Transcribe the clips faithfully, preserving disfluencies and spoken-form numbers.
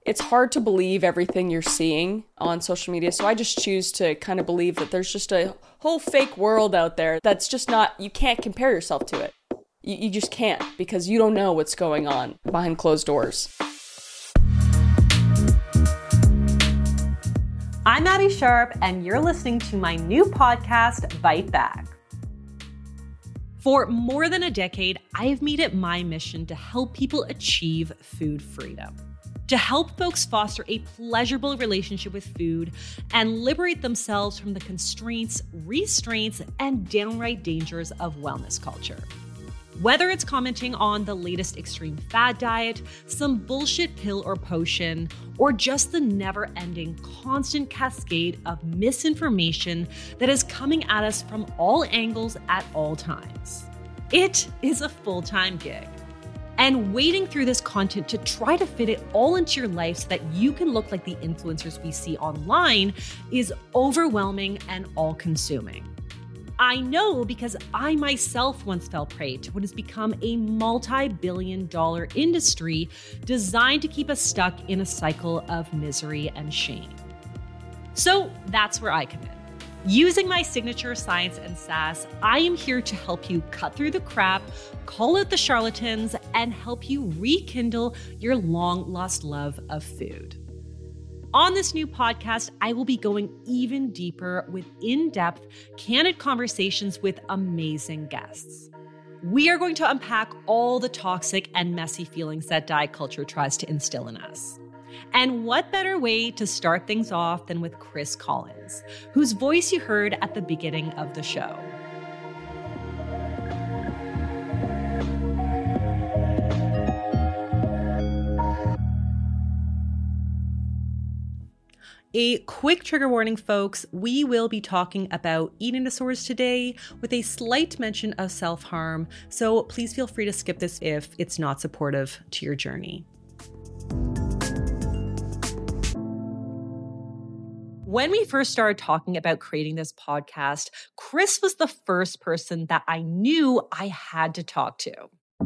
It's hard to believe everything you're seeing on social media. So I just choose to kind of believe that there's just a whole fake world out there that's just not, you can't compare yourself to it. You, you just can't, because you don't know what's going on behind closed doors. I'm Maddie Sharp, and you're listening to my new podcast, Bite Back. For more than a decade, I have made it my mission to help people achieve food freedom, to help folks foster a pleasurable relationship with food and liberate themselves from the constraints, restraints, and downright dangers of wellness culture. Whether it's commenting on the latest extreme fad diet, some bullshit pill or potion, or just the never-ending constant cascade of misinformation that is coming at us from all angles at all times. It is a full-time gig. And wading through this content to try to fit it all into your life so that you can look like the influencers we see online is overwhelming and all-consuming. I know because I myself once fell prey to what has become a multi-billion dollar industry designed to keep us stuck in a cycle of misery and shame. So that's where I come in. Using my signature science and sass, I am here to help you cut through the crap, call out the charlatans, and help you rekindle your long-lost love of food. On this new podcast, I will be going even deeper with in-depth, candid conversations with amazing guests. We are going to unpack all the toxic and messy feelings that diet culture tries to instill in us. And what better way to start things off than with Chris Collins, whose voice you heard at the beginning of the show. A quick trigger warning, folks. We will be talking about eating disorders today with a slight mention of self-harm, so please feel free to skip this if it's not supportive to your journey. When we first started talking about creating this podcast, Chris was the first person that I knew I had to talk to.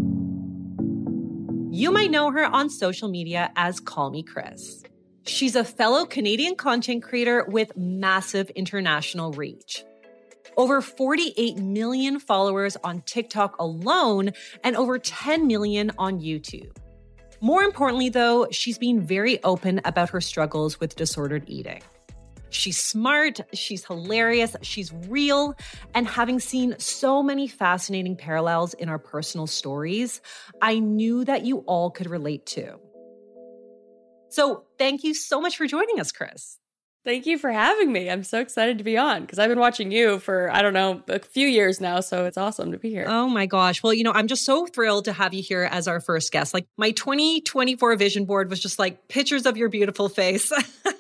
You might know her on social media as Call Me Chris. She's a fellow Canadian content creator with massive international reach. Over forty-eight million followers on TikTok alone and over ten million on YouTube. More importantly, though, she's been very open about her struggles with disordered eating. She's smart, she's hilarious, she's real, and having seen so many fascinating parallels in our personal stories, I knew that you all could relate to. So thank you so much for joining us, Chris. Thank you for having me. I'm so excited to be on because I've been watching you for, I don't know, a few years now. So it's awesome to be here. Oh my gosh. Well, you know, I'm just so thrilled to have you here as our first guest. Like my twenty twenty-four vision board was just like pictures of your beautiful face.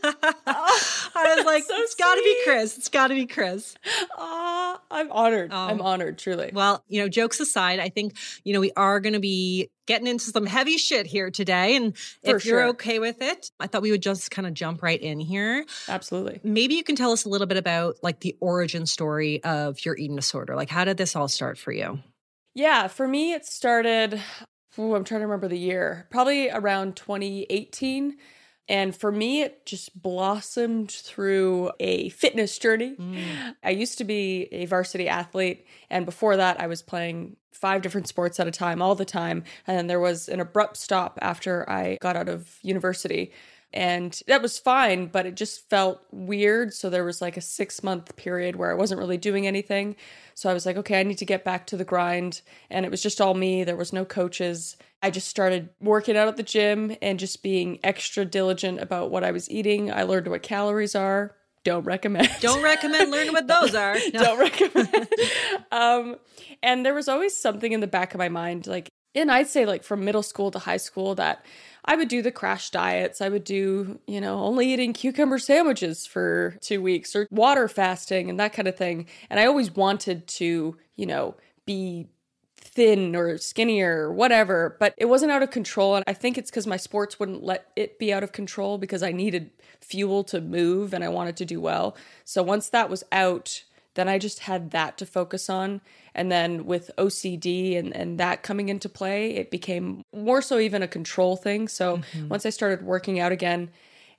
Oh, I was like, so it's got to be Chris. It's got to be Chris. Oh, I'm honored. Um, I'm honored, truly. Well, you know, jokes aside, I think, you know, we are going to be getting into some heavy shit here today. And For if you're sure. okay with it, I thought we would just kind of jump right in here. Absolutely. Maybe you can tell us a little bit about like the origin story of your eating disorder. Like, how did this all start for you? Yeah, for me, it started, ooh, I'm trying to remember the year, probably around twenty eighteen. And for me, it just blossomed through a fitness journey. Mm. I used to be a varsity athlete. And before that, I was playing five different sports at a time, all the time. And then there was an abrupt stop after I got out of university. And that was fine, but it just felt weird. So there was like a six month period where I wasn't really doing anything. So I was like, okay, I need to get back to the grind. And it was just all me. There was no coaches. I just started working out at the gym and just being extra diligent about what I was eating. I learned what calories are. Don't recommend. Don't recommend learning what those are. No. Don't recommend. um, and there was always something in the back of my mind, like, and I'd say like from middle school to high school, that I would do the crash diets. I would do, you know, only eating cucumber sandwiches for two weeks or water fasting and that kind of thing. And I always wanted to, you know, be thin or skinnier or whatever, but it wasn't out of control. And I think it's because my sports wouldn't let it be out of control because I needed fuel to move and I wanted to do well. So once that was out, then I just had that to focus on. And then with O C D and, and that coming into play, it became more so even a control thing. So mm-hmm. once I started working out again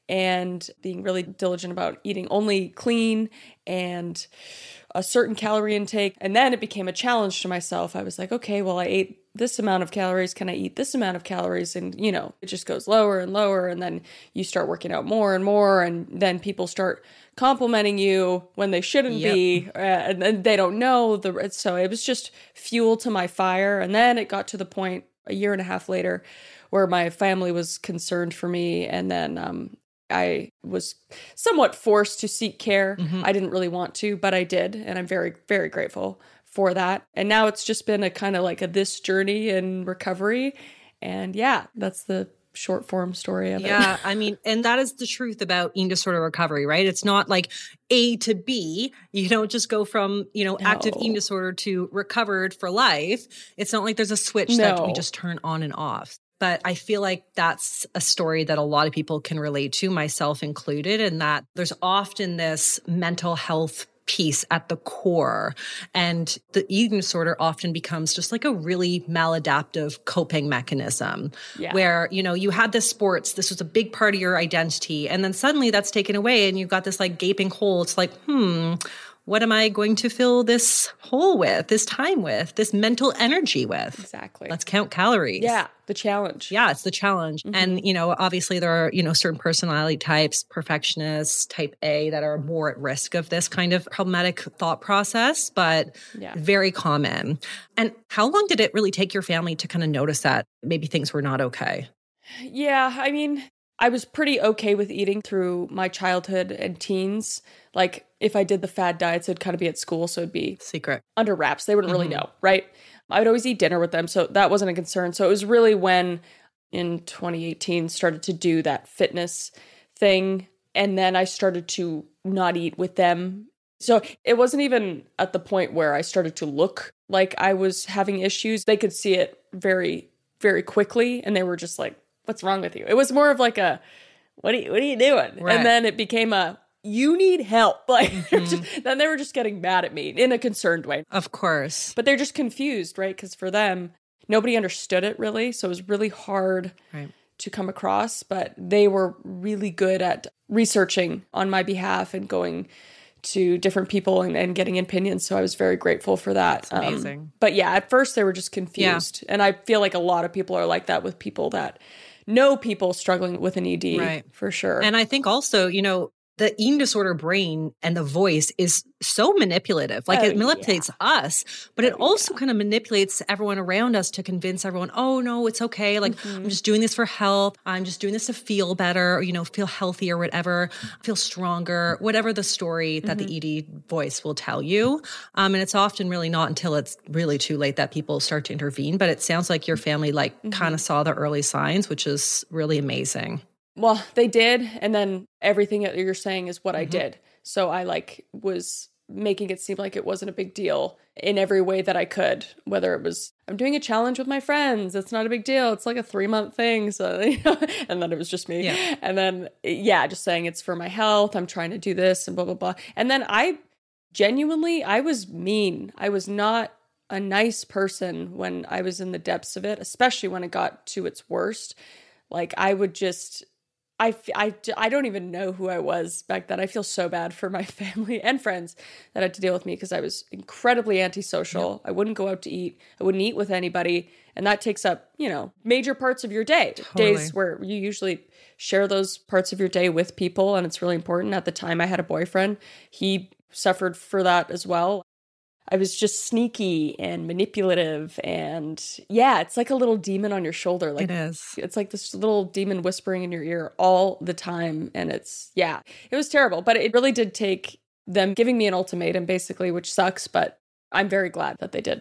and being really diligent about eating only clean and a certain calorie intake, and then it became a challenge to myself. I was like, okay, well, I ate this amount of calories. Can I eat this amount of calories? And, you know, it just goes lower and lower. And then you start working out more and more. And then people start complimenting you when they shouldn't yep. be. Uh, and then they don't know. the. So it was just fuel to my fire. And then it got to the point a year and a half later where my family was concerned for me. And then um, I was somewhat forced to seek care. Mm-hmm. I didn't really want to, but I did. And I'm very, very grateful for that. And now it's just been a kind of like a this journey in recovery. And yeah, that's the short form story of it. Yeah, I mean, and that is the truth about eating disorder recovery, right? It's not like A to B. You don't just go from, you know, No. active eating disorder to recovered for life. It's not like there's a switch No. that we just turn on and off. But I feel like that's a story that a lot of people can relate to, myself included, and that there's often this mental health piece at the core. And the eating disorder often becomes just like a really maladaptive coping mechanism Yeah. where, you know, you had this sports, this was a big part of your identity. And then suddenly that's taken away and you've got this like gaping hole. It's like, hmm, what am I going to fill this hole with, this time with, this mental energy with? Exactly. Let's count calories. Yeah, the challenge. Yeah, it's the challenge. Mm-hmm. And, you know, obviously there are, you know, certain personality types, perfectionists, type A, that are more at risk of this kind of problematic thought process, but Yeah. very common. And how long did it really take your family to kind of notice that maybe things were not okay? Yeah, I mean, I was pretty okay with eating through my childhood and teens. Like, if I did the fad diets, it'd kind of be at school, so it'd be secret, under wraps. They wouldn't really mm-hmm. know, right? I would always eat dinner with them, so that wasn't a concern. So it was really when, in twenty eighteen, started to do that fitness thing, and then I started to not eat with them. So it wasn't even at the point where I started to look like I was having issues. They could see it very, very quickly, and they were just like, what's wrong with you? It was more of like a, what are you, what are you doing? Right. And then it became a, you need help. Like, Mm-hmm. just, then they were just getting mad at me in a concerned way. Of course. But they're just confused, right? Because for them, nobody understood it really. So it was really hard right. to come across. But they were really good at researching on my behalf and going to different people and, and getting opinions. So I was very grateful for that. That's amazing. Um, but yeah, at first they were just confused. Yeah. And I feel like a lot of people are like that with people that know people struggling with an E D, right. for sure. And I think also, you know, the eating disorder brain and the voice is so manipulative. Like oh, it manipulates yeah. us, but it oh, also yeah. kind of manipulates everyone around us to convince everyone, oh no, it's okay. Like mm-hmm. I'm just doing this for health. I'm just doing this to feel better, or, you know, feel healthier, whatever, feel stronger, whatever the story that mm-hmm. the E D voice will tell you. Um, and it's often really not until it's really too late that people start to intervene. But it sounds like your family like mm-hmm. kind of saw the early signs, which is really amazing. Well, they did. And then everything that you're saying is what mm-hmm. I did. So I like was making it seem like it wasn't a big deal in every way that I could, whether it was, I'm doing a challenge with my friends. It's not a big deal. It's like a three month thing. So, you know, and then it was just me. Yeah. And then, yeah, just saying it's for my health. I'm trying to do this and blah, blah, blah. And then I genuinely, I was mean. I was not a nice person when I was in the depths of it, especially when it got to its worst. Like I would just... I, I, I don't even know who I was back then. I feel so bad for my family and friends that had to deal with me because I was incredibly antisocial. Yep. I wouldn't go out to eat. I wouldn't eat with anybody. And that takes up, you know, major parts of your day. Totally. Days where you usually share those parts of your day with people. And it's really important. At the time I had a boyfriend. He suffered for that as well. I was just sneaky and manipulative, and yeah, it's like a little demon on your shoulder. Like it is. It's like this little demon whispering in your ear all the time, and it's, yeah, it was terrible. But it really did take them giving me an ultimatum, basically, which sucks, but I'm very glad that they did.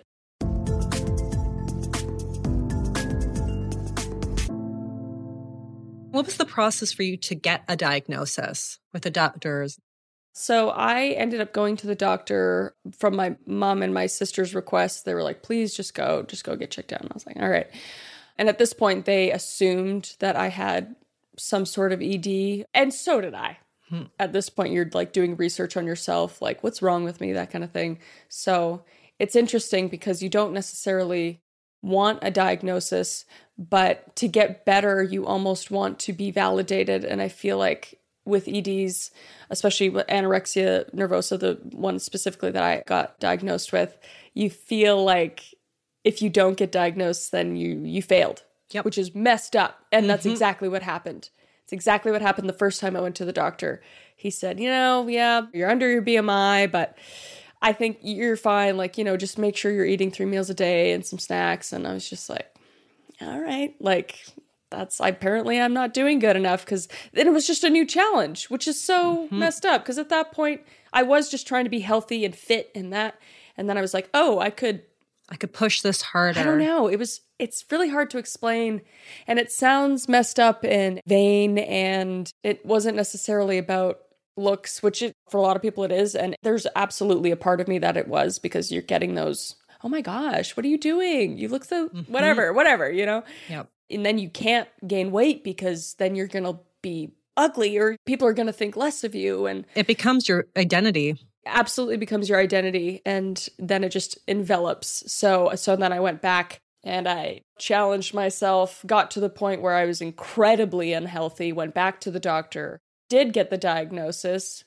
What was the process for you to get a diagnosis with the doctors? So I ended up going to the doctor from my mom and my sister's request. They were like, please just go, just go get checked out. And I was like, all right. And at this point, they assumed that I had some sort of E D. And so did I. Mm-hmm. At this point, you're like doing research on yourself, like what's wrong with me, that kind of thing. So it's interesting because you don't necessarily want a diagnosis, but to get better, you almost want to be validated. And I feel like with E Ds, especially with anorexia nervosa, the one specifically that I got diagnosed with, you feel like if you don't get diagnosed, then you you failed, yep. which is messed up. And mm-hmm. that's exactly what happened. It's exactly what happened the first time I went to the doctor. He said, you know, yeah, you're under your B M I, but I think you're fine. Like, you know, just make sure you're eating three meals a day and some snacks. And I was just like, all right, like that's apparently I'm not doing good enough, because then it was just a new challenge, which is so mm-hmm. messed up. Because at that point I was just trying to be healthy and fit in that. And then I was like, oh, I could, I could push this harder. I don't know. It was, it's really hard to explain. And it sounds messed up and vain. And it wasn't necessarily about looks, which it, for a lot of people it is. And there's absolutely a part of me that it was, because you're getting those, oh my gosh, what are you doing? You look so, mm-hmm. whatever, whatever, you know? Yep. And then you can't gain weight because then you're going to be ugly, or people are going to think less of you. And it becomes your identity. Absolutely becomes your identity. And then it just envelops. So, so then I went back and I challenged myself, got to the point where I was incredibly unhealthy, went back to the doctor, did get the diagnosis.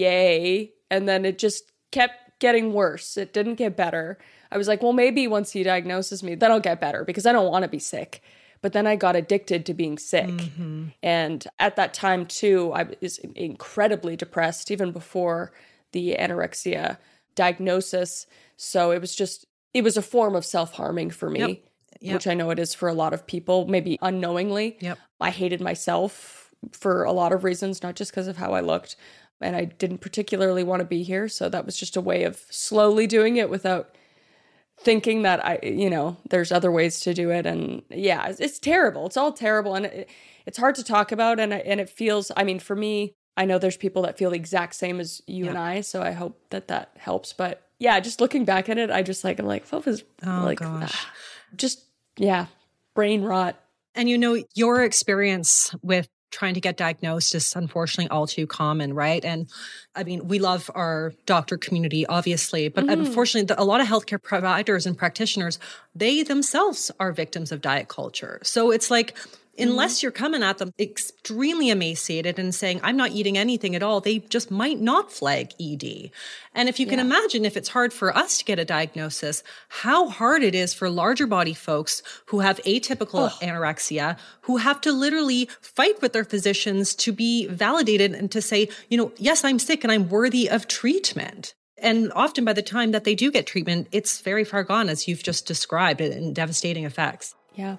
Yay. And then it just kept getting worse. It didn't get better. I was like, well, maybe once he diagnoses me, then I'll get better, because I don't want to be sick. But then I got addicted to being sick. Mm-hmm. And at that time, too, I was incredibly depressed, even before the anorexia diagnosis. So it was just, it was a form of self-harming for me, yep. Yep. which I know it is for a lot of people, maybe unknowingly. Yep. I hated myself for a lot of reasons, not just because of how I looked. And I didn't particularly want to be here. So that was just a way of slowly doing it without thinking that I, you know, there's other ways to do it. And yeah, it's, it's terrible. It's all terrible. And it, it's hard to talk about. And, and it feels, I mean, for me, I know there's people that feel the exact same as you yeah. and I. So I hope that that helps. But yeah, just looking back at it, I just like, I'm like, what was oh, like, gosh. Ah, just, yeah, brain rot. And you know, your experience with trying to get diagnosed is unfortunately all too common, right? And I mean, we love our doctor community, obviously, but mm-hmm. unfortunately, the, a lot of healthcare providers and practitioners, they themselves are victims of diet culture. So it's like, unless you're coming at them extremely emaciated and saying, I'm not eating anything at all, they just might not flag E D. And if you can yeah. imagine, if it's hard for us to get a diagnosis, how hard it is for larger body folks who have atypical oh. anorexia, who have to literally fight with their physicians to be validated and to say, you know, yes, I'm sick and I'm worthy of treatment. And often by the time that they do get treatment, it's very far gone, as you've just described, and devastating effects. Yeah.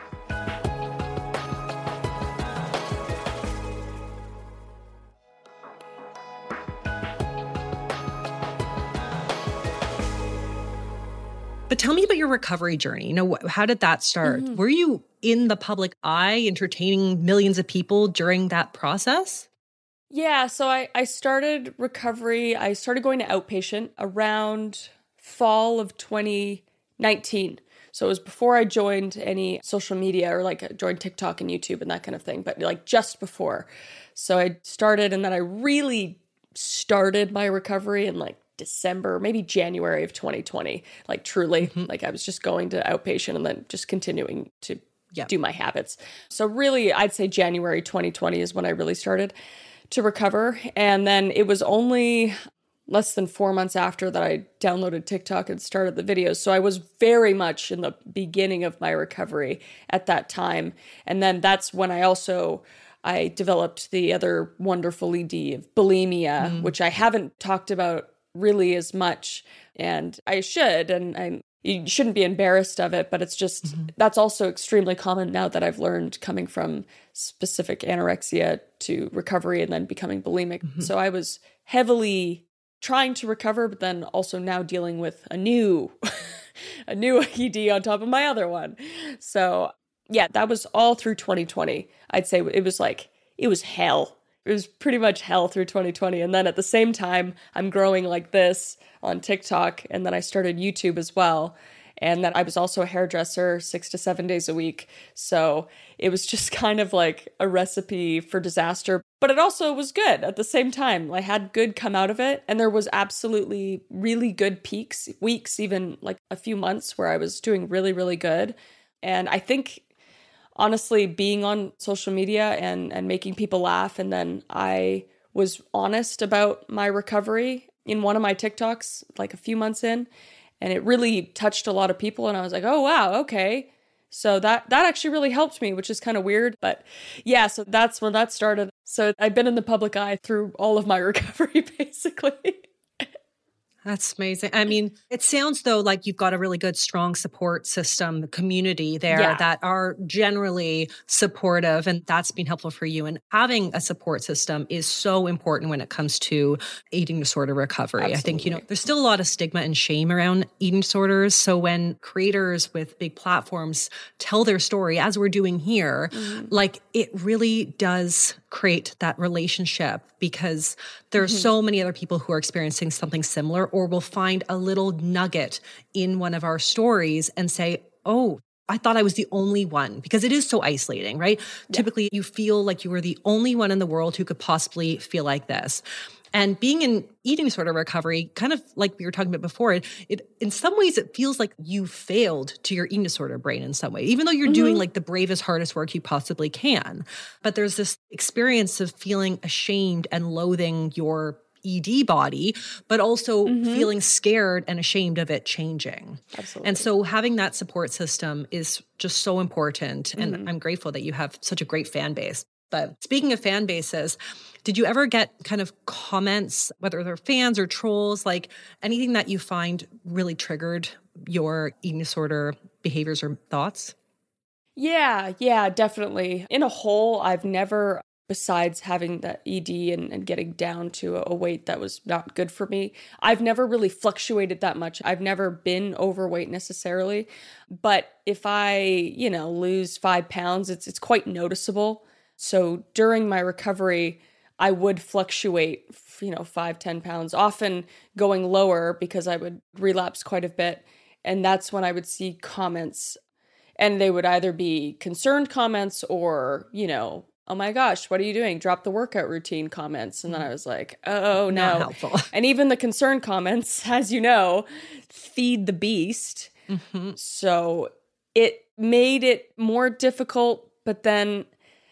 But tell me about your recovery journey. You know, how did that start? Mm-hmm. Were you in the public eye entertaining millions of people during that process? Yeah, so I, I started recovery. I started going to outpatient around fall of twenty nineteen. So it was before I joined any social media, or like joined TikTok and YouTube and that kind of thing, but like just before. So I started, and then I really started my recovery in like December, maybe January of twenty twenty, like truly, mm-hmm. like I was just going to outpatient and then just continuing to yep. do my habits. So really, I'd say January twenty twenty is when I really started to recover. And then it was only less than four months after that I downloaded TikTok and started the videos. So I was very much in the beginning of my recovery at that time. And then that's when I also I developed the other wonderful E D of bulimia, mm. which I haven't talked about really as much, and I should, and I you shouldn't be embarrassed of it, but it's just mm-hmm. that's also extremely common now that I've learned, coming from specific anorexia to recovery and then becoming bulimic. Mm-hmm. So I was heavily trying to recover, but then also now dealing with a new a new E D on top of my other one. So yeah, that was all through twenty twenty. I'd say it was like it was hell. It was pretty much hell through twenty twenty. And then at the same time, I'm growing like this on TikTok. And then I started YouTube as well. And then I was also a hairdresser six to seven days a week. So it was just kind of like a recipe for disaster. But it also was good at the same time. I had good come out of it. And there was absolutely really good peaks, weeks, even like a few months where I was doing really, really good. And I think, honestly, being on social media and, and making people laugh, and then I was honest about my recovery in one of my TikToks, like a few months in, and it really touched a lot of people. And I was like, oh, wow, okay. So that that actually really helped me, which is kind of weird. But yeah, so that's when that started. So I've been in the public eye through all of my recovery, basically. That's amazing. I mean, it sounds though like you've got a really good, strong support system, community there Yeah. that are generally supportive, and that's been helpful for you. And having a support system is so important when it comes to eating disorder recovery. Absolutely. I think, you know, there's still a lot of stigma and shame around eating disorders. So when creators with big platforms tell their story, as we're doing here, mm-hmm. like it really does create that relationship, because there are mm-hmm. so many other people who are experiencing something similar, or will find a little nugget in one of our stories and say, oh, I thought I was the only one, because it is so isolating, right? Yeah. Typically, you feel like you were the only one in the world who could possibly feel like this. And being in eating disorder recovery, kind of like we were talking about before, it, it in some ways, it feels like you failed to your eating disorder brain in some way, even though you're mm-hmm. doing like the bravest, hardest work you possibly can. But there's this experience of feeling ashamed and loathing your E D body, but also mm-hmm. feeling scared and ashamed of it changing. Absolutely. And so having that support system is just so important. And mm-hmm. I'm grateful that you have such a great fan base. But speaking of fan bases, did you ever get kind of comments, whether they're fans or trolls, like anything that you find really triggered your eating disorder behaviors or thoughts? Yeah, yeah, definitely. In a whole, I've never, besides having that E D and, and getting down to a, a weight that was not good for me, I've never really fluctuated that much. I've never been overweight necessarily. But if I, you know, lose five pounds, it's it's quite noticeable. So during my recovery, I would fluctuate, you know, five, ten pounds, often going lower because I would relapse quite a bit. And that's when I would see comments, and they would either be concerned comments or, you know, oh my gosh, what are you doing? Drop the workout routine comments. And then I was like, oh no. Not helpful. And even the concern comments, as you know, feed the beast. Mm-hmm. So it made it more difficult, but then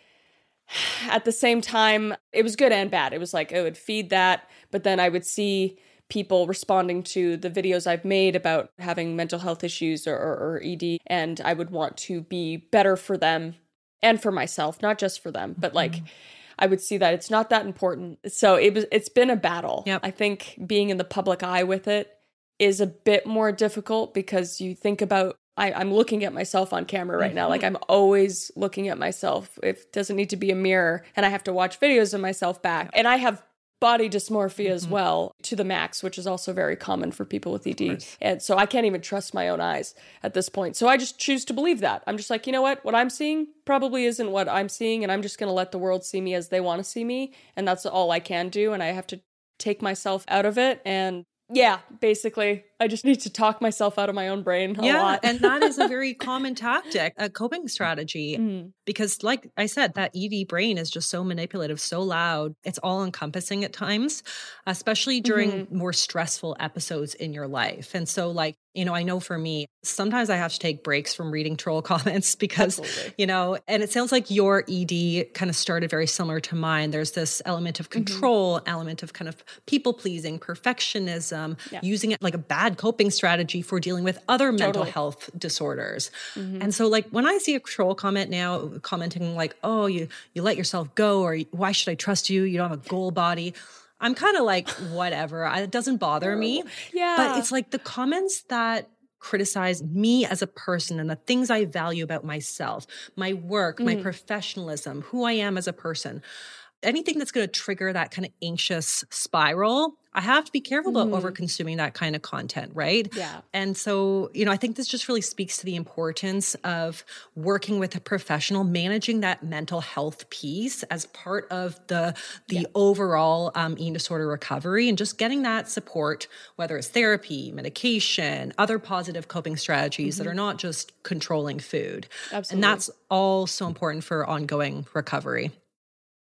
at the same time, it was good and bad. It was like, it would feed that, but then I would see people responding to the videos I've made about having mental health issues or, or, or E D, and I would want to be better for them and for myself, not just for them, but like, mm-hmm. I would see that it's not that important. So it was, it's been a battle. Yep. I think being in the public eye with it is a bit more difficult, because you think about, I, I'm looking at myself on camera right now. Like, I'm always looking at myself. It doesn't need to be a mirror, and I have to watch videos of myself back. And I have body dysmorphia mm-hmm. as well, to the max, which is also very common for people with E D. And so I can't even trust my own eyes at this point. So I just choose to believe that. I'm just like, you know what? What I'm seeing probably isn't what I'm seeing, and I'm just going to let the world see me as they want to see me. And that's all I can do. And I have to take myself out of it. And yeah, basically, I just need to talk myself out of my own brain a yeah, lot. And that is a very common tactic, a coping strategy, mm-hmm. because like I said, that E D brain is just so manipulative, so loud. It's all encompassing at times, especially during mm-hmm. more stressful episodes in your life. And so like, you know, I know for me, sometimes I have to take breaks from reading troll comments because, Absolutely. you know, and it sounds like your E D kind of started very similar to mine. There's this element of control, mm-hmm. element of kind of people pleasing, perfectionism, yeah. using it like a bad coping strategy for dealing with other totally. mental health disorders. Mm-hmm. And so like when I see a troll comment now commenting like, oh, you, you let yourself go, or why should I trust you? You don't have a goal body. I'm kind of like, whatever. I, it doesn't bother me. Yeah. But it's like the comments that criticize me as a person and the things I value about myself, my work, mm. my professionalism, who I am as a person. Anything that's going to trigger that kind of anxious spiral, I have to be careful about mm. over consuming that kind of content, right? Yeah. And so, you know, I think this just really speaks to the importance of working with a professional, managing that mental health piece as part of the the yeah. overall um, eating disorder recovery, and just getting that support, whether it's therapy, medication, other positive coping strategies mm-hmm. that are not just controlling food. Absolutely. And that's all so important for ongoing recovery.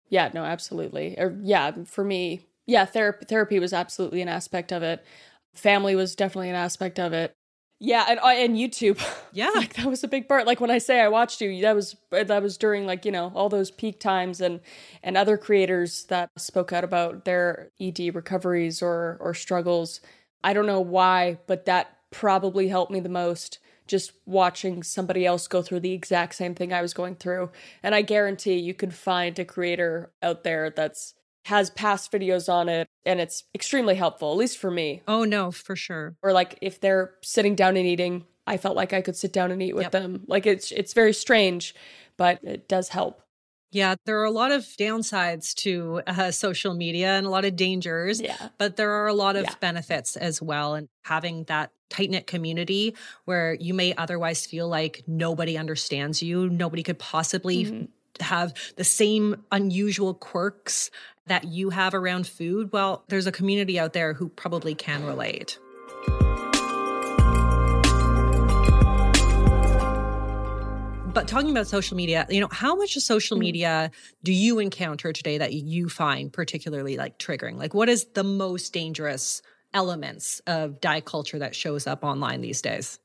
Yeah, no, absolutely. Or yeah, for me, yeah, therapy therapy was absolutely an aspect of it. Family was definitely an aspect of it. Yeah, and uh, and YouTube. Yeah. Like that was a big part. Like when I say I watched you, that was that was during like, you know, all those peak times, and and other creators that spoke out about their E D recoveries or or struggles. I don't know why, but that probably helped me the most, just watching somebody else go through the exact same thing I was going through. And I guarantee you could find a creator out there that's has past videos on it, and it's extremely helpful, at least for me. Oh, no, for sure. Or like if they're sitting down and eating, I felt like I could sit down and eat with Yep. them. Like it's it's very strange, but it does help. Yeah, there are a lot of downsides to uh, social media and a lot of dangers, Yeah. but there are a lot of Yeah. benefits as well. And having that tight-knit community where you may otherwise feel like nobody understands you, nobody could possibly Mhm. have the same unusual quirks that you have around food. Well, there's a community out there who probably can relate. But talking about social media, you know, how much of social media do you encounter today that you find particularly like triggering? Like what is the most dangerous elements of diet culture that shows up online these days?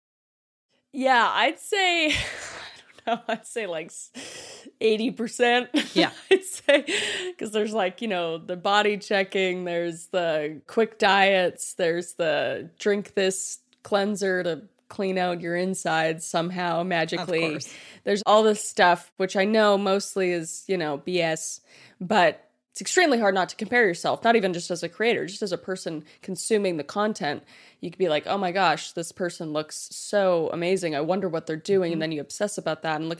Yeah, I'd say, I don't know, I'd say like eighty percent. Yeah. I'd say, because there's like, you know, the body checking, there's the quick diets, there's the drink this cleanser to clean out your insides somehow magically. Of course. There's all this stuff, which I know mostly is, you know, B S, but it's extremely hard not to compare yourself, not even just as a creator, just as a person consuming the content. You could be like, oh my gosh, this person looks so amazing. I wonder what they're doing. Mm-hmm. And then you obsess about that. And look,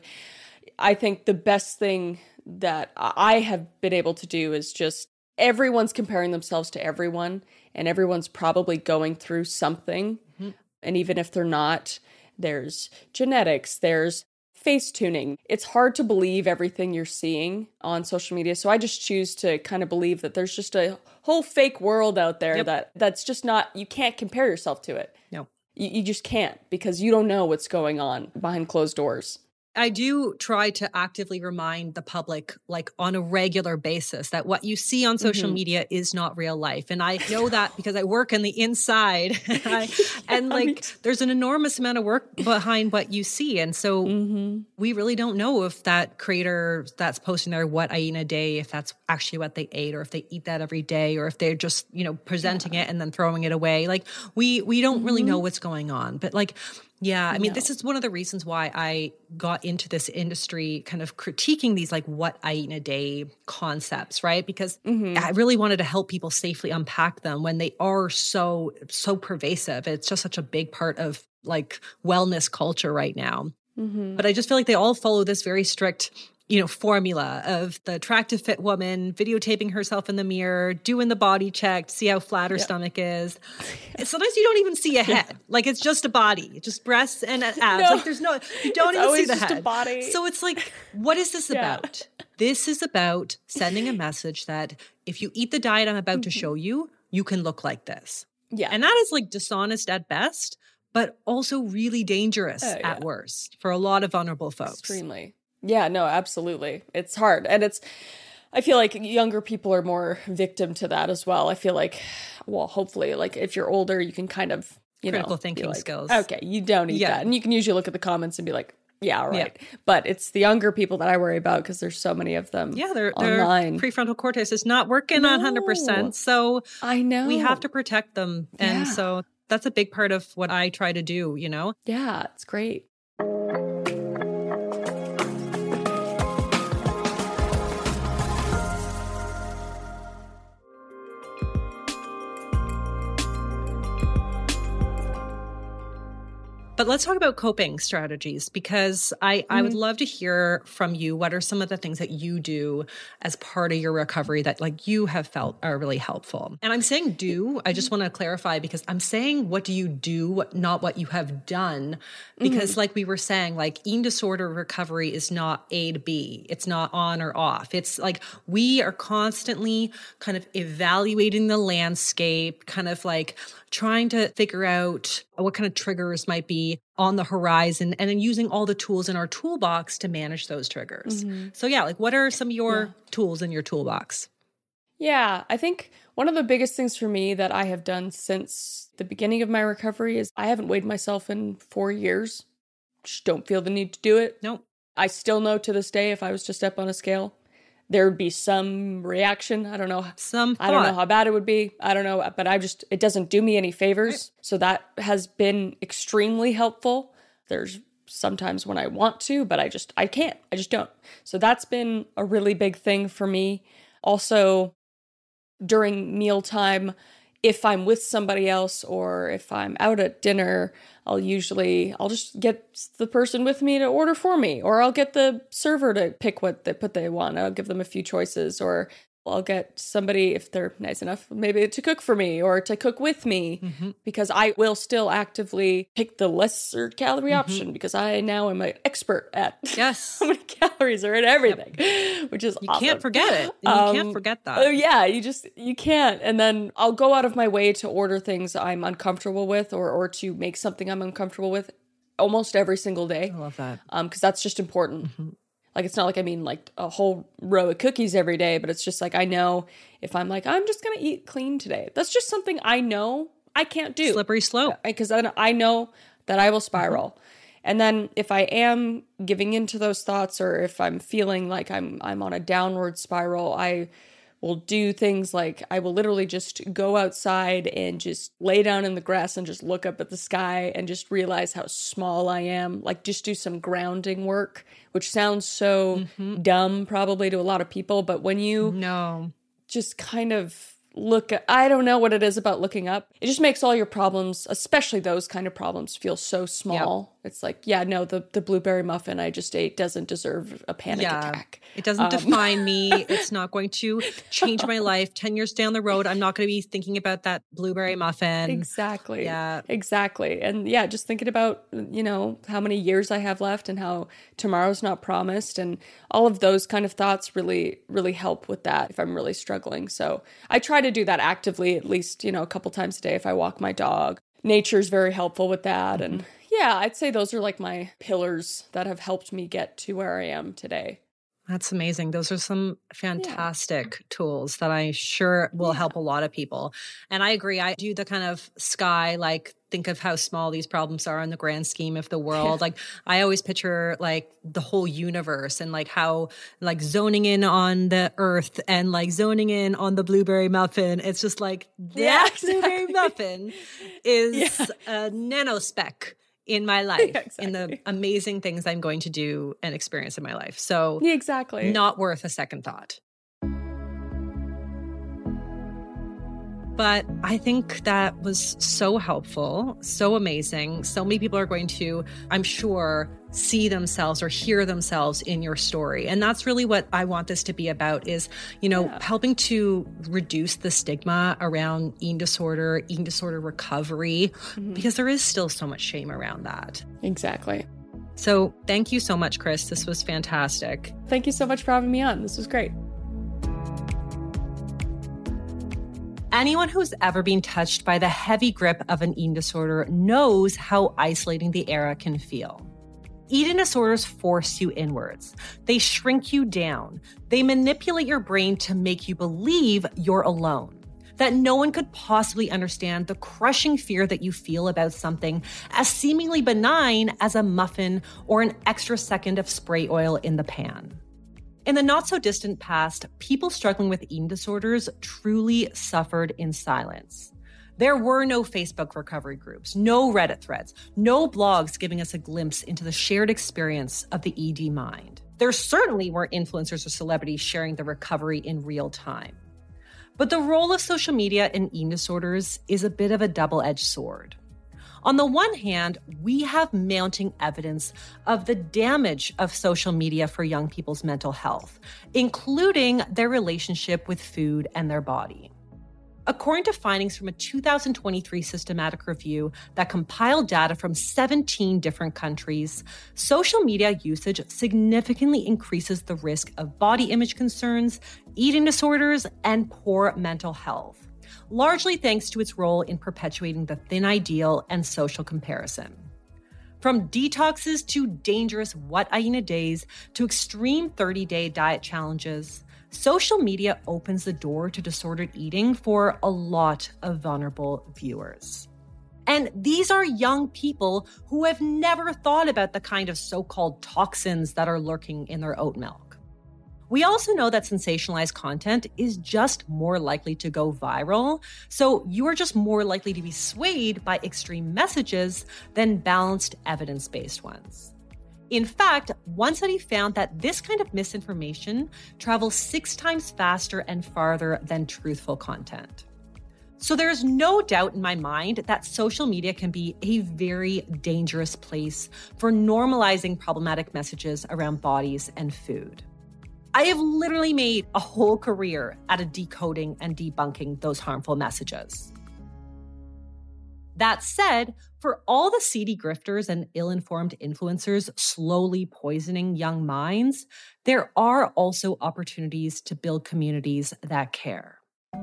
I think the best thing that I have been able to do is just everyone's comparing themselves to everyone, and everyone's probably going through something. Mm-hmm. And even if they're not, there's genetics, there's face tuning. It's hard to believe everything you're seeing on social media. So I just choose to kind of believe that there's just a whole fake world out there Yep. that that's just not, you can't compare yourself to it. No. You, you just can't, because you don't know what's going on behind closed doors. I do try to actively remind the public, like on a regular basis, that what you see on social mm-hmm. media is not real life. And I know that because I work on the inside. I, and like, there's an enormous amount of work behind what you see. And so mm-hmm. we really don't know if that creator that's posting there, what I eat in a day, if that's actually what they ate, or if they eat that every day, or if they're just, you know, presenting yeah. it and then throwing it away. Like we, we don't mm-hmm. really know what's going on. But like, yeah, I mean, no. this is one of the reasons why I got into this industry, kind of critiquing these like what I eat in a day concepts, right? Because mm-hmm. I really wanted to help people safely unpack them when they are so, so pervasive. It's just such a big part of like wellness culture right now. Mm-hmm. But I just feel like they all follow this very strict, you know, formula of the attractive fit woman videotaping herself in the mirror, doing the body check to see how flat her yep. stomach is. And sometimes you don't even see a head. Yeah. Like it's just a body, just breasts and abs. No. Like there's no, you don't it's even see the just head. A body. So it's like, what is this yeah. about? This is about sending a message that if you eat the diet I'm about mm-hmm. to show you, you can look like this. Yeah. And that is like dishonest at best, but also really dangerous uh, yeah. at worst for a lot of vulnerable folks. Extremely. Yeah, no, absolutely. It's hard. And it's, I feel like younger people are more victim to that as well. I feel like, well, hopefully, like if you're older, you can kind of, you Critical know, thinking like, skills. Okay, you don't eat yeah. that. And you can usually look at the comments and be like, yeah, all right. Yeah. But it's the younger people that I worry about because there's so many of them yeah, they're, online. Their prefrontal cortex is not working no. one hundred percent. So I know. We have to protect them. And yeah. so that's a big part of what I try to do, you know? Yeah, it's great. But let's talk about coping strategies, because I, mm-hmm. I would love to hear from you. What are some of the things that you do as part of your recovery that like you have felt are really helpful? And I'm saying do, I just want to clarify, because I'm saying what do you do, not what you have done. Because mm-hmm. like we were saying, like eating disorder recovery is not A to B. It's not on or off. It's like we are constantly kind of evaluating the landscape, kind of like trying to figure out what kind of triggers might be be on the horizon, and then using all the tools in our toolbox to manage those triggers. Mm-hmm. So yeah, like what are some of your yeah. tools in your toolbox? Yeah, I think one of the biggest things for me that I have done since the beginning of my recovery is I haven't weighed myself in four years. Just don't feel the need to do it. Nope. I still know to this day if I was to step on a scale, there would be some reaction. I don't know. Some thought. I don't know how bad it would be. I don't know, but I just, it doesn't do me any favors. Right. So that has been extremely helpful. There's sometimes when I want to, but I just, I can't. I just don't. So that's been a really big thing for me. Also, during mealtime, if I'm with somebody else or if I'm out at dinner, I'll usually, I'll just get the person with me to order for me, or I'll get the server to pick what they put they want. I'll give them a few choices, or I'll get somebody, if they're nice enough, maybe to cook for me or to cook with me, mm-hmm. because I will still actively pick the lesser calorie mm-hmm. option because I now am an expert at yes. how many calories are in everything, yep. which is You awesome. can't forget it. You um, can't forget that. Oh yeah, you just, you can't. And then I'll go out of my way to order things I'm uncomfortable with or, or to make something I'm uncomfortable with almost every single day. I love that. Um, because that's just important. Mm-hmm. Like, it's not like I mean like a whole row of cookies every day, but it's just like, I know if I'm like, I'm just going to eat clean today. That's just something I know I can't do. Slippery slope. Because then I know that I will spiral. Mm-hmm. And then if I am giving into those thoughts, or if I'm feeling like I'm I'm on a downward spiral, I will do things like I will literally just go outside and just lay down in the grass and just look up at the sky and just realize how small I am. Like, just do some grounding work, which sounds so mm-hmm. dumb probably to a lot of people. But when you no. just kind of look at, I don't know what it is about looking up. It just makes all your problems, especially those kind of problems, feel so small. Yep. It's like, yeah, no, the, the blueberry muffin I just ate doesn't deserve a panic yeah. attack. It doesn't um, define me. It's not going to change my life. ten years down the road, I'm not going to be thinking about that blueberry muffin. Exactly. Yeah. Exactly. And yeah, just thinking about, you know, how many years I have left and how tomorrow's not promised. And all of those kind of thoughts really, really help with that if I'm really struggling. So I try to do that actively, at least, you know, a couple times a day if I walk my dog. Nature's very helpful with that. Mm-hmm. And yeah, I'd say those are like my pillars that have helped me get to where I am today. That's amazing. Those are some fantastic yeah. tools that I sure will yeah. help a lot of people. And I agree. I do the kind of sky, like think of how small these problems are in the grand scheme of the world. Yeah. Like I always picture like the whole universe and like how like zoning in on the earth and like zoning in on the blueberry muffin. It's just like that yeah, exactly. blueberry muffin is yeah. a nanospeck in my life, yeah, exactly. in the amazing things I'm going to do and experience in my life. So yeah, exactly. not worth a second thought. But I think that was so helpful, so amazing. So many people are going to, I'm sure, see themselves or hear themselves in your story. And that's really what I want this to be about is, you know, yeah. helping to reduce the stigma around eating disorder, eating disorder recovery, mm-hmm. because there is still so much shame around that. Exactly. So thank you so much, Chris. This was fantastic. Thank you so much for having me on. This was great. Anyone who's ever been touched by the heavy grip of an eating disorder knows how isolating the era can feel. Eating disorders force you inwards. They shrink you down. They manipulate your brain to make you believe you're alone, that no one could possibly understand the crushing fear that you feel about something as seemingly benign as a muffin or an extra second of spray oil in the pan. In the not-so-distant past, people struggling with eating disorders truly suffered in silence. There were no Facebook recovery groups, no Reddit threads, no blogs giving us a glimpse into the shared experience of the E D mind. There certainly weren't influencers or celebrities sharing the recovery in real time. But the role of social media in eating disorders is a bit of a double-edged sword. On the one hand, we have mounting evidence of the damage of social media for young people's mental health, including their relationship with food and their body. According to findings from a two thousand twenty-three systematic review that compiled data from seventeen different countries, social media usage significantly increases the risk of body image concerns, eating disorders, and poor mental health, largely thanks to its role in perpetuating the thin ideal and social comparison. From detoxes to dangerous what I eat in a days to extreme thirty-day diet challenges, social media opens the door to disordered eating for a lot of vulnerable viewers. And these are young people who have never thought about the kind of so-called toxins that are lurking in their oat milk. We also know that sensationalized content is just more likely to go viral, so you are just more likely to be swayed by extreme messages than balanced, evidence-based ones. In fact, one study found that this kind of misinformation travels six times faster and farther than truthful content. So there's no doubt in my mind that social media can be a very dangerous place for normalizing problematic messages around bodies and food. I have literally made a whole career out of decoding and debunking those harmful messages. That said, for all the seedy grifters and ill-informed influencers slowly poisoning young minds, there are also opportunities to build communities that care.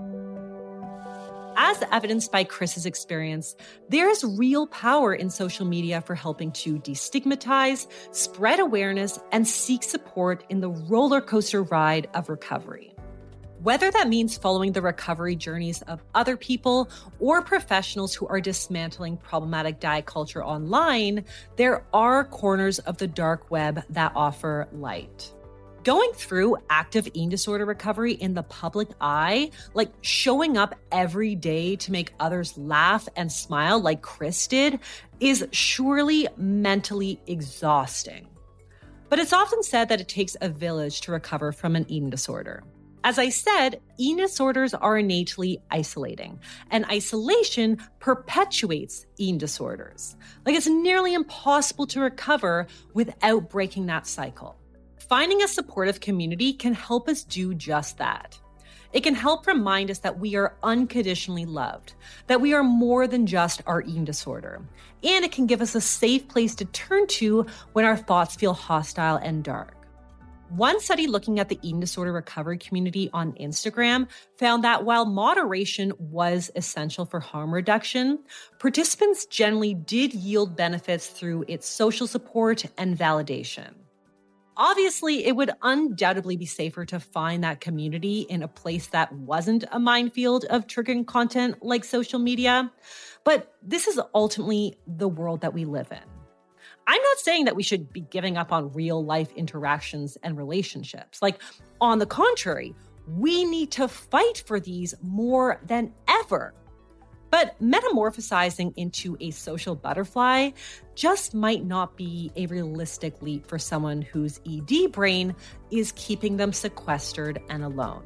As evidenced by Chris's experience, there is real power in social media for helping to destigmatize, spread awareness, and seek support in the roller coaster ride of recovery. Whether that means following the recovery journeys of other people or professionals who are dismantling problematic diet culture online, there are corners of the dark web that offer light. Going through active eating disorder recovery in the public eye, like showing up every day to make others laugh and smile like Chris did, is surely mentally exhausting. But it's often said that it takes a village to recover from an eating disorder. As I said, eating disorders are innately isolating, and isolation perpetuates eating disorders. Like it's nearly impossible to recover without breaking that cycle. Finding a supportive community can help us do just that. It can help remind us that we are unconditionally loved, that we are more than just our eating disorder, and it can give us a safe place to turn to when our thoughts feel hostile and dark. One study looking at the eating disorder recovery community on Instagram found that while moderation was essential for harm reduction, participants generally did yield benefits through its social support and validation. Obviously, it would undoubtedly be safer to find that community in a place that wasn't a minefield of triggering content like social media, but this is ultimately the world that we live in. I'm not saying that we should be giving up on real life interactions and relationships. Like, on the contrary, we need to fight for these more than ever. But metamorphosizing into a social butterfly just might not be a realistic leap for someone whose E D brain is keeping them sequestered and alone.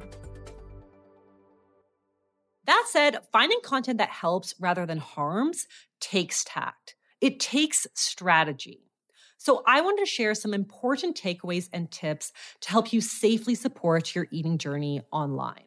That said, finding content that helps rather than harms takes tact. It takes strategy. So I wanted to share some important takeaways and tips to help you safely support your eating journey online.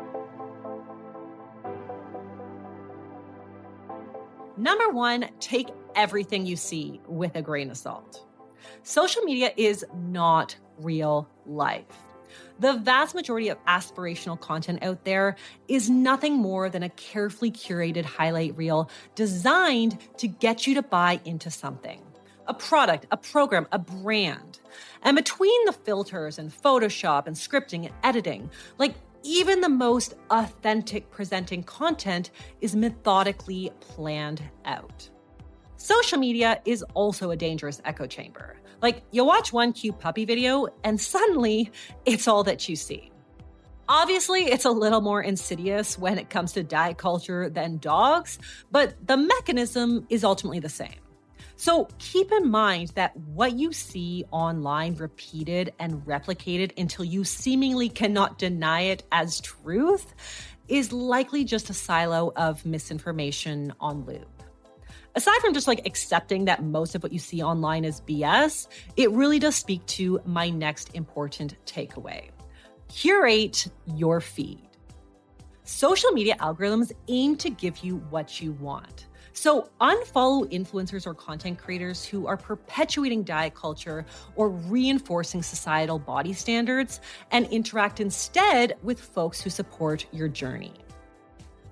Number one, take everything you see with a grain of salt. Social media is not real life. The vast majority of aspirational content out there is nothing more than a carefully curated highlight reel designed to get you to buy into something. A product, a program, a brand. And between the filters and Photoshop and scripting and editing, like even the most authentic presenting content is methodically planned out. Social media is also a dangerous echo chamber. Like, you'll watch one cute puppy video and suddenly it's all that you see. Obviously, it's a little more insidious when it comes to diet culture than dogs, but the mechanism is ultimately the same. So keep in mind that what you see online repeated and replicated until you seemingly cannot deny it as truth is likely just a silo of misinformation on loop. Aside from just like accepting that most of what you see online is B S, it really does speak to my next important takeaway. Curate your feed. Social media algorithms aim to give you what you want. So unfollow influencers or content creators who are perpetuating diet culture or reinforcing societal body standards, and interact instead with folks who support your journey.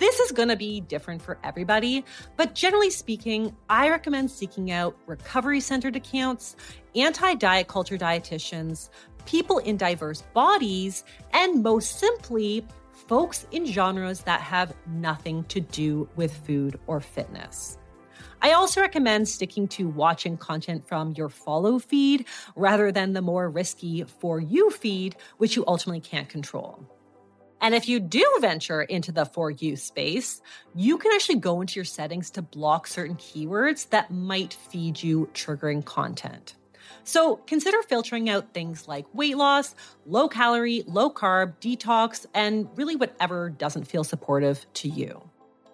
This is going to be different for everybody, but generally speaking, I recommend seeking out recovery-centered accounts, anti-diet culture dietitians, people in diverse bodies, and most simply, folks in genres that have nothing to do with food or fitness. I also recommend sticking to watching content from your follow feed rather than the more risky For You feed, which you ultimately can't control. And if you do venture into the For You space, you can actually go into your settings to block certain keywords that might feed you triggering content. So consider filtering out things like weight loss, low calorie, low carb, detox, and really whatever doesn't feel supportive to you.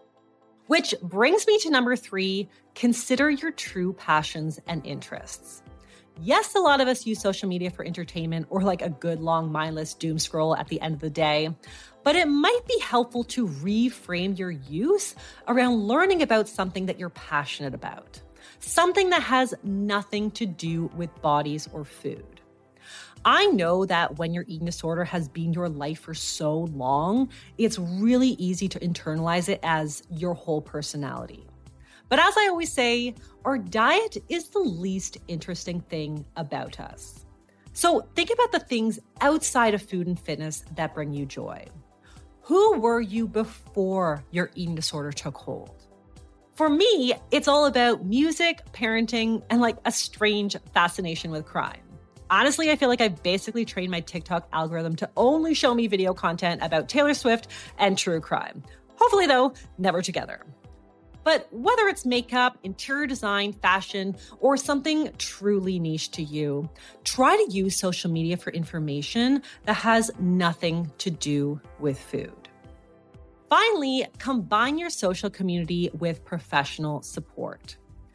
Which brings me to number three, consider your true passions and interests. Yes, a lot of us use social media for entertainment or like a good long mindless doom scroll at the end of the day, but it might be helpful to reframe your use around learning about something that you're passionate about, something that has nothing to do with bodies or food. I know that when your eating disorder has been your life for so long, it's really easy to internalize it as your whole personality. But as I always say, our diet is the least interesting thing about us. So think about the things outside of food and fitness that bring you joy. Who were you before your eating disorder took hold? For me, it's all about music, parenting, and like a strange fascination with crime. Honestly, I feel like I've basically trained my TikTok algorithm to only show me video content about Taylor Swift and true crime. Hopefully, though, never together. But whether it's makeup, interior design, fashion, or something truly niche to you, try to use social media for information that has nothing to do with food. Finally, combine your social community with professional support.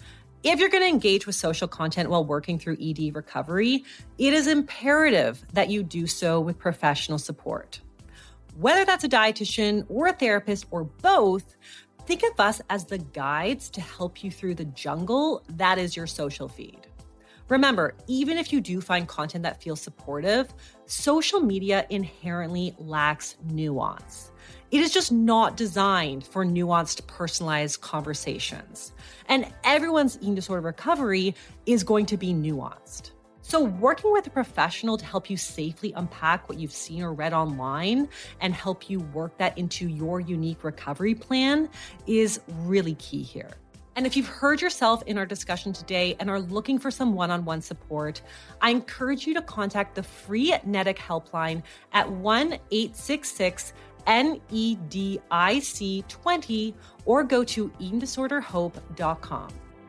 If you're going to engage with social content while working through E D recovery, it is imperative that you do so with professional support. Whether that's a dietitian or a therapist or both, think of us as the guides to help you through the jungle that is your social feed. Remember, even if you do find content that feels supportive, social media inherently lacks nuance. It is just not designed for nuanced, personalized conversations. And everyone's eating disorder recovery is going to be nuanced. So working with a professional to help you safely unpack what you've seen or read online and help you work that into your unique recovery plan is really key here. And if you've heard yourself in our discussion today and are looking for some one-on-one support, I encourage you to contact the free NEDIC helpline at one eight six six N E D I C twenty or go to eating disorder hope dot com.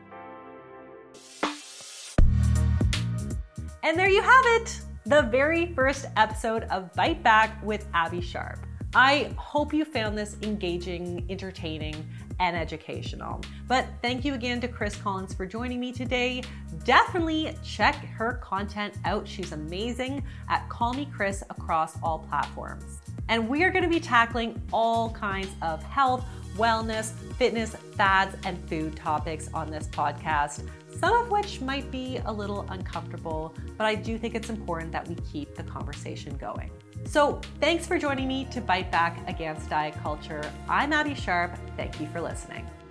And there you have it, the very first episode of Bite Back with Abby Sharp. I hope you found this engaging, entertaining, and educational. But thank you again to Chris Collins for joining me today. Definitely check her content out. She's amazing at Call Me Chris across all platforms. And we are going to be tackling all kinds of health, wellness, fitness, fads, and food topics on this podcast, some of which might be a little uncomfortable, but I do think it's important that we keep the conversation going. So thanks for joining me to Bite Back Against Diet Culture. I'm Abby Sharp. Thank you for listening.